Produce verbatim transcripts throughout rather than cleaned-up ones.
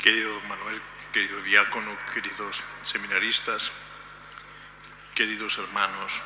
Querido Manuel, querido diácono, queridos seminaristas, queridos hermanos,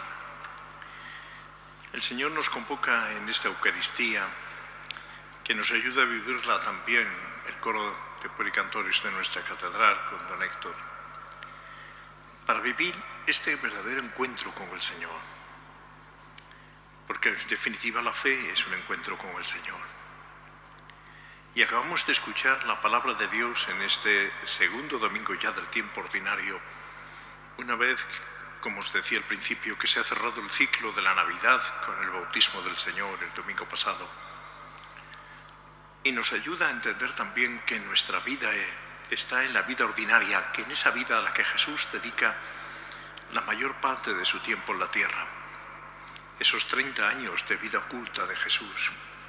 el Señor nos convoca en esta Eucaristía, que nos ayuda a vivirla también el coro de Puericantores de nuestra catedral con don Héctor, para vivir este verdadero encuentro con el Señor, porque en definitiva la fe es un encuentro con el Señor. Y acabamos de escuchar la palabra de Dios en este segundo domingo ya del tiempo ordinario, una vez, como os decía al principio, que se ha cerrado el ciclo de la Navidad con el bautismo del Señor el domingo pasado. Y nos ayuda a entender también que nuestra vida está en la vida ordinaria, que en esa vida a la que Jesús dedica la mayor parte de su tiempo en la tierra, esos treinta años de vida oculta de Jesús.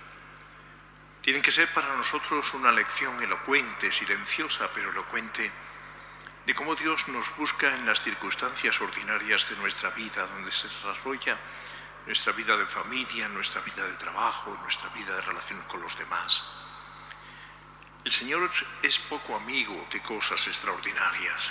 Tienen que ser para nosotros una lección elocuente, silenciosa, pero elocuente, de cómo Dios nos busca en las circunstancias ordinarias de nuestra vida, donde se desarrolla nuestra vida de familia, nuestra vida de trabajo, nuestra vida de relaciones con los demás. El Señor es poco amigo de cosas extraordinarias.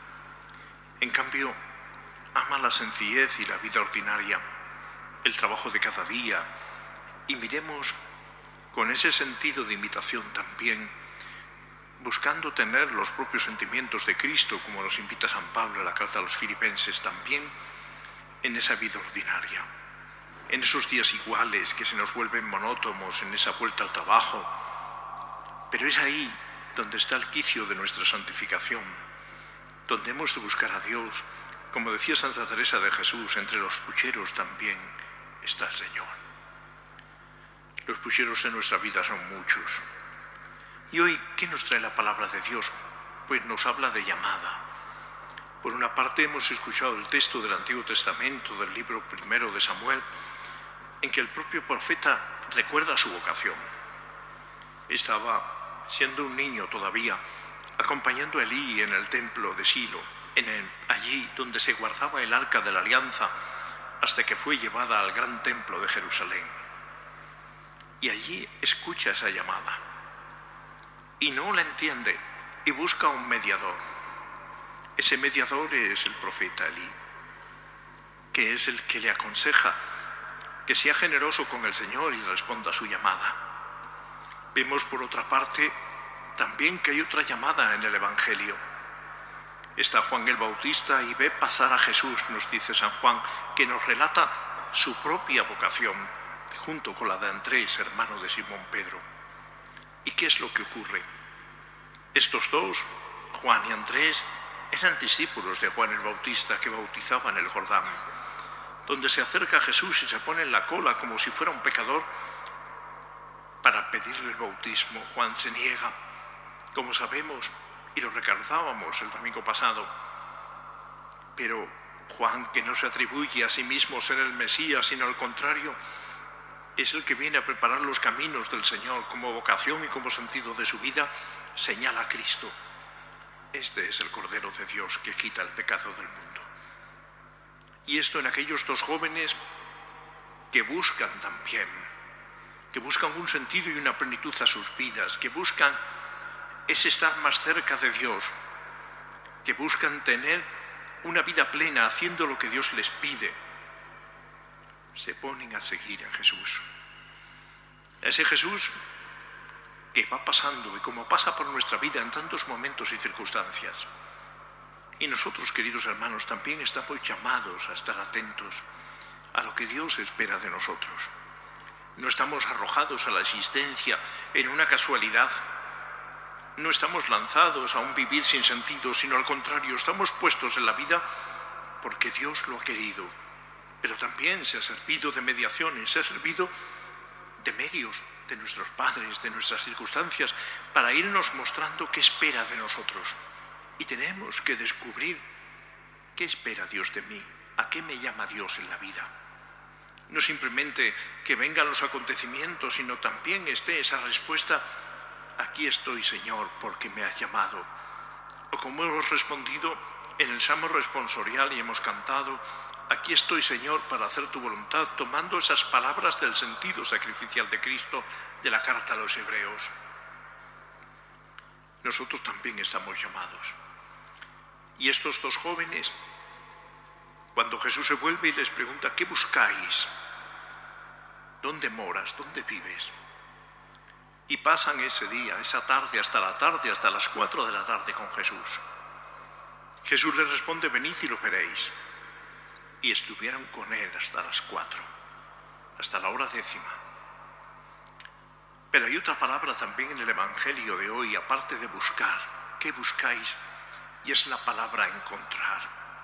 En cambio, ama la sencillez y la vida ordinaria, el trabajo de cada día, y miremos con ese sentido de imitación también, buscando tener los propios sentimientos de Cristo, como nos invita San Pablo en la carta a los Filipenses, también en esa vida ordinaria, en esos días iguales que se nos vuelven monótonos, en esa vuelta al trabajo. Pero es ahí donde está el quicio de nuestra santificación, donde hemos de buscar a Dios. Como decía Santa Teresa de Jesús, entre los pucheros también está el Señor. Los pucheros de nuestra vida son muchos. Y hoy, ¿qué nos trae la palabra de Dios? Pues nos habla de llamada. Por una parte, hemos escuchado el texto del Antiguo Testamento, del libro primero de Samuel, en que el propio profeta recuerda su vocación. Estaba, siendo un niño todavía, acompañando a Elí en el templo de Silo, en el, allí donde se guardaba el arca de la alianza, hasta que fue llevada al gran templo de Jerusalén. Y allí escucha esa llamada y no la entiende y busca un mediador. Ese mediador es el profeta Elí, que es el que le aconseja que sea generoso con el Señor y responda a su llamada. Vemos por otra parte también que hay otra llamada en el Evangelio. Está Juan el Bautista y ve pasar a Jesús, nos dice San Juan, que nos relata su propia vocación, junto con la de Andrés, hermano de Simón Pedro. ¿Y qué es lo que ocurre? Estos dos, Juan y Andrés, eran discípulos de Juan el Bautista que bautizaba en el Jordán, donde se acerca a Jesús y se pone en la cola como si fuera un pecador para pedirle el bautismo. Juan se niega, como sabemos, y lo recordábamos el domingo pasado. Pero Juan, que no se atribuye a sí mismo ser el Mesías, sino al contrario, es el que viene a preparar los caminos del Señor como vocación y como sentido de su vida, señala a Cristo. Este es el Cordero de Dios que quita el pecado del mundo. Y esto en aquellos dos jóvenes que buscan también, que buscan un sentido y una plenitud a sus vidas, que buscan ese estar más cerca de Dios, que buscan tener una vida plena haciendo lo que Dios les pide, se ponen a seguir a Jesús. A ese Jesús que va pasando y como pasa por nuestra vida en tantos momentos y circunstancias. Y nosotros, queridos hermanos, también estamos llamados a estar atentos a lo que Dios espera de nosotros. No estamos arrojados a la existencia en una casualidad. No estamos lanzados a un vivir sin sentido, sino al contrario, estamos puestos en la vida porque Dios lo ha querido. Pero también se ha servido de mediaciones, se ha servido de medios de nuestros padres, de nuestras circunstancias, para irnos mostrando qué espera de nosotros. Y tenemos que descubrir qué espera Dios de mí, a qué me llama Dios en la vida. No simplemente que vengan los acontecimientos, sino también esté esa respuesta: aquí estoy, Señor, porque me has llamado. O como hemos respondido en el Salmo responsorial y hemos cantado: aquí estoy, Señor, para hacer tu voluntad, tomando esas palabras del sentido sacrificial de Cristo de la carta a los Hebreos. nosotros también estamos llamados. Y estos dos jóvenes, cuando Jesús se vuelve y les pregunta, ¿qué buscáis? ¿Dónde moras? ¿Dónde vives? Y pasan ese día, esa tarde, hasta la tarde, hasta las cuatro de la tarde con Jesús. Jesús les responde, venid y lo veréis. Y estuvieron con él hasta las cuatro, hasta la hora décima. Pero hay otra palabra también en el Evangelio de hoy, aparte de buscar. ¿Qué buscáis? Y es la palabra encontrar.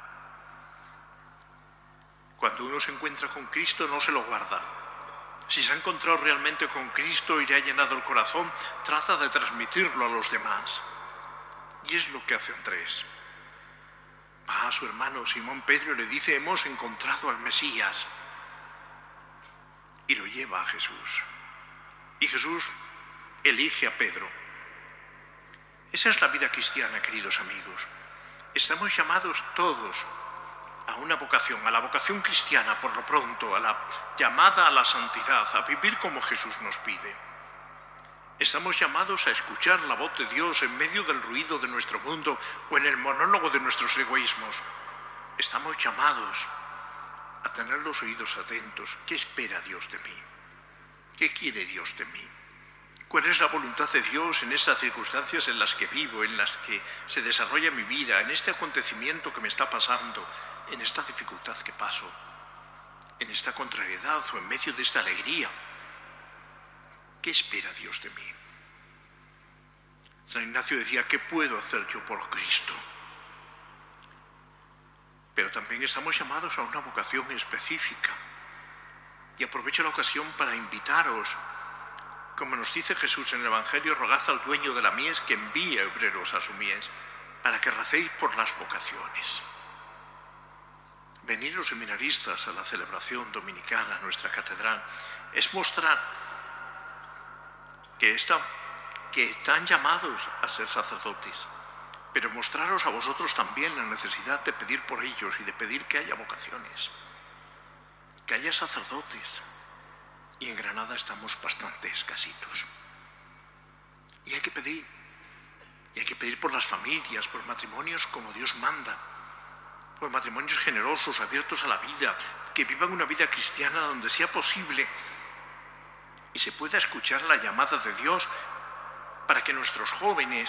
Cuando uno se encuentra con Cristo no se lo guarda. Si se ha encontrado realmente con Cristo y le ha llenado el corazón, trata de transmitirlo a los demás. Y es lo que hace Andrés. Va a su hermano Simón Pedro y le dice, hemos encontrado al Mesías. Y lo lleva a Jesús. Y Jesús elige a Pedro. Esa es la vida cristiana, queridos amigos. Estamos llamados todos a una vocación, a la vocación cristiana, por lo pronto, a la llamada a la santidad, a vivir como Jesús nos pide. Estamos llamados a escuchar la voz de Dios en medio del ruido de nuestro mundo o en el monólogo de nuestros egoísmos. Estamos llamados a tener los oídos atentos. ¿Qué espera Dios de mí? ¿Qué quiere Dios de mí? ¿Cuál es la voluntad de Dios en esas circunstancias en las que vivo, en las que se desarrolla mi vida, en este acontecimiento que me está pasando, en esta dificultad que paso, en esta contrariedad o en medio de esta alegría? ¿Qué espera Dios de mí? San Ignacio decía, ¿qué puedo hacer yo por Cristo? Pero también estamos llamados a una vocación específica. Y aprovecho la ocasión para invitaros, como nos dice Jesús en el Evangelio, rogad al dueño de la mies que envíe obreros a su mies, para que recéis por las vocaciones. Venir los seminaristas a la celebración dominical, a nuestra catedral, es mostrar que, está, que están llamados a ser sacerdotes, pero mostraros a vosotros también la necesidad de pedir por ellos y de pedir que haya vocaciones, que haya sacerdotes. Y en Granada estamos bastante escasitos. Y hay que pedir, y hay que pedir por las familias, por matrimonios como Dios manda, por matrimonios generosos, abiertos a la vida, que vivan una vida cristiana donde sea posible y se pueda escuchar la llamada de Dios para que nuestros jóvenes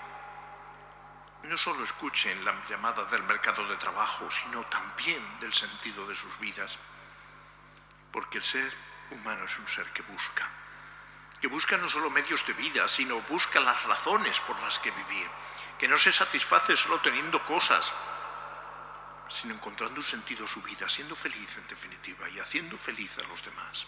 no solo escuchen la llamada del mercado de trabajo, sino también del sentido de sus vidas. Porque el ser humano es un ser que busca, que busca no solo medios de vida, sino busca las razones por las que vivir, que no se satisface solo teniendo cosas, sino encontrando un sentido a su vida, siendo feliz en definitiva y haciendo feliz a los demás.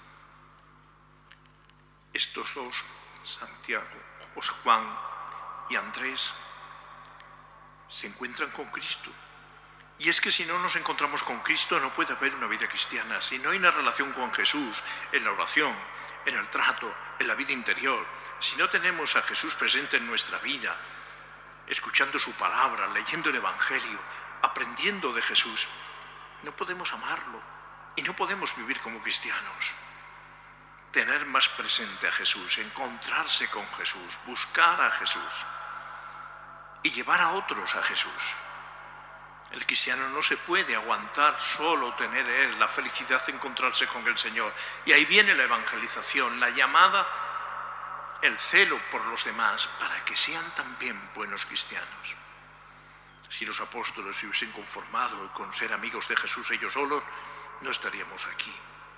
Estos dos, Santiago, Juan y Andrés, se encuentran con Cristo. Y es que si no nos encontramos con Cristo no puede haber una vida cristiana. Si no hay una relación con Jesús en la oración, en el trato, en la vida interior, si no tenemos a Jesús presente en nuestra vida, escuchando su palabra, leyendo el Evangelio, aprendiendo de Jesús, no podemos amarlo y no podemos vivir como cristianos. Tener más presente a Jesús, encontrarse con Jesús, buscar a Jesús y llevar a otros a Jesús. El cristiano no se puede aguantar solo tener él la felicidad de encontrarse con el Señor. Y ahí viene la evangelización, la llamada, el celo por los demás, para que sean también buenos cristianos. Si los apóstoles se hubiesen conformado con ser amigos de Jesús ellos solos, no estaríamos aquí.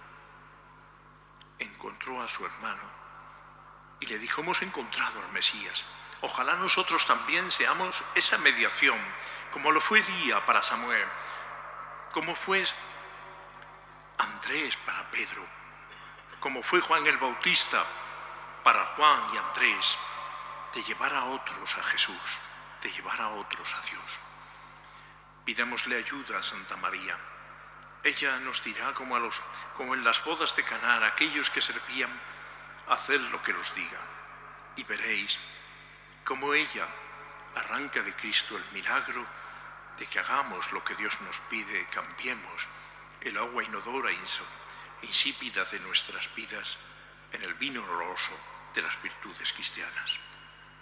Encontró a su hermano y le dijo, hemos encontrado al Mesías. Ojalá nosotros también seamos esa mediación, como lo fue Elías para Samuel, como fue Andrés para Pedro, como fue Juan el Bautista para Juan y Andrés, de llevar a otros a Jesús, de llevar a otros a Dios. Pidámosle ayuda a Santa María. Ella nos dirá, como, a los, como en las bodas de Caná, aquellos que servían, haced lo que os diga, y veréis cómo ella arranca de Cristo el milagro de que hagamos lo que Dios nos pide, cambiemos el agua inodora e insípida de nuestras vidas en el vino oloroso de las virtudes cristianas.